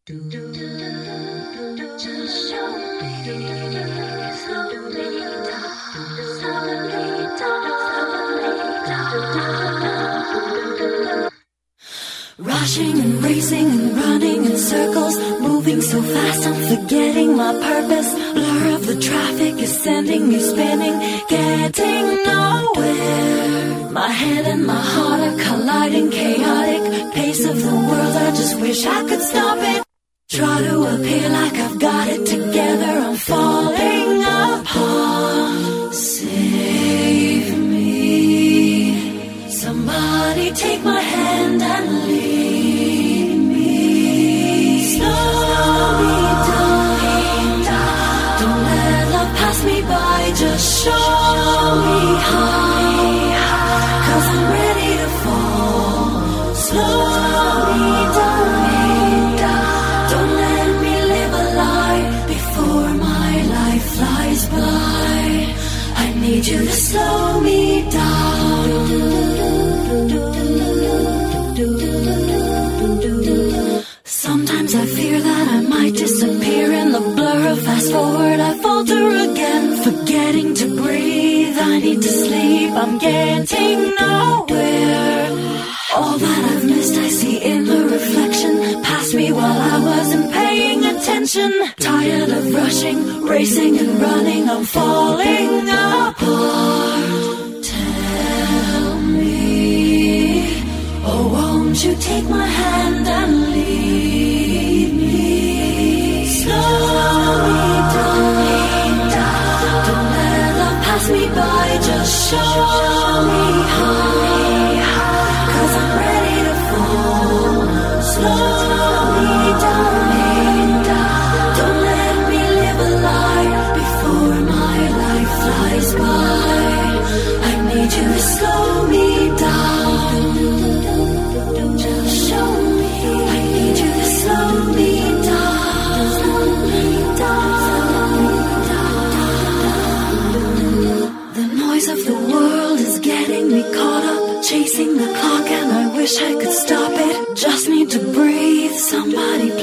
Just show me, slow me down, slowly down. Rushing and racing and running in circles, moving so fast I'm forgetting my purpose. Blur of the traffic is sending me spinning, getting nowhere. My head and my heart are colliding, chaotic pace of the world, I just wish I could stop it. Try to appear like I've got it together, I'm falling apart. Save me, somebody take my hand and lead me. Slow me down, don't let love pass me by, just show me high, 'cause I'm ready to fall. Slow me down, don't let me live a lie before my life flies by. I need you to slow me down. Sometimes I fear that I might disappear in the blur of fast forward. I falter again, forgetting to breathe. I need to sleep, I'm getting nowhere. All that I've missed I see in the reflection, past me while I wasn't paying attention. Tired of rushing, racing and running, I'm falling apart. Tell me, oh won't you take my hand and lead me. Slow me down, don't let love pass me by, just show me high, 'cause I'm ready to fall. Slow me down, don't let me live a lie before my life flies by. I need you to slow me down. Just show me. I need you to slow me down. Slow me down. The noise of the world is getting me caught up, chasing the clock and I wish I could stop it. Just need to breathe, somebody